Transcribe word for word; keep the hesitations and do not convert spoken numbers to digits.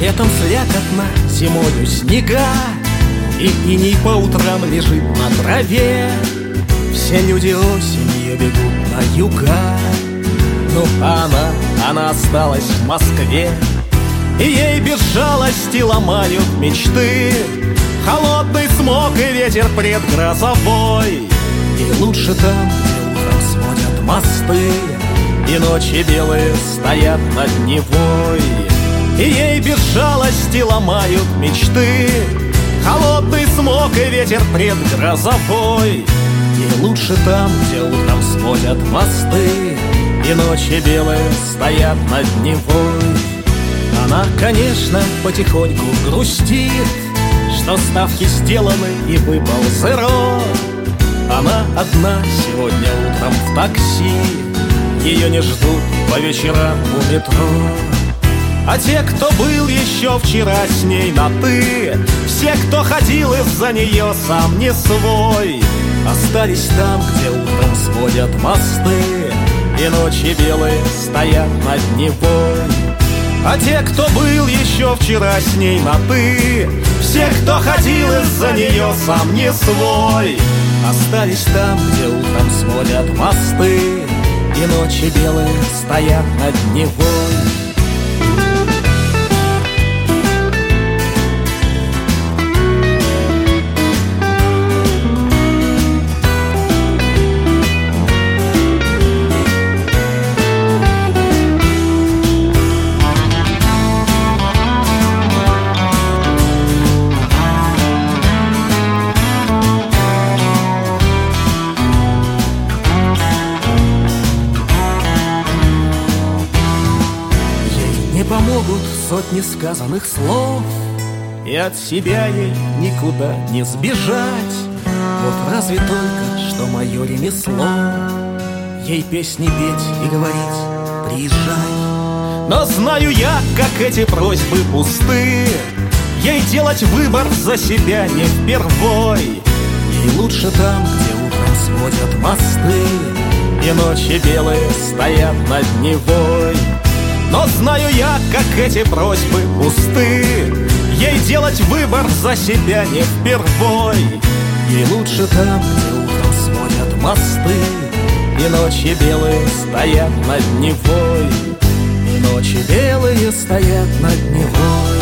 Летом слякотно, зимою снега, и иней по утрам лежит на траве. Все люди осенью бегут на юга, но она, она осталась в Москве. И ей без жалости ломают мечты холодный смог и ветер предгрозовой. И лучше там, где утром сводят мосты, и ночи белые стоят над Невой. И ей без жалости ломают мечты холодный смог и ветер предгрозовой. И лучше там, где утром сводят мосты, и ночи белые стоят над Невой. Она, конечно, потихоньку грустит, что ставки сделаны и выпал зеро. Она одна сегодня утром в такси, ее не ждут по вечерам у метро. А те, кто был еще вчера с ней на «ты», все, кто ходил из-за нее сам не свой, остались там, где утром сводят мосты, и ночи белые стоят над Невой. А те, кто был еще вчера с ней на «ты», все, кто ходил из-за нее сам не свой, остались там, где утром сводят мосты, и ночи белые стоят над Невой. Не помогут сотни сказанных слов, и от себя ей никуда не сбежать. Вот разве только что мое ремесло ей песни петь и говорить «приезжай». Но знаю я, как эти просьбы пусты, ей делать выбор за себя не впервой. Ей лучше там, где утром сводят мосты, и ночи белые стоят над Невой. Но знаю я, как эти просьбы пусты, ей делать выбор за себя не впервой. Ей лучше там, где утром сводят мосты, и ночи белые стоят над Невой, и ночи белые стоят над Невой.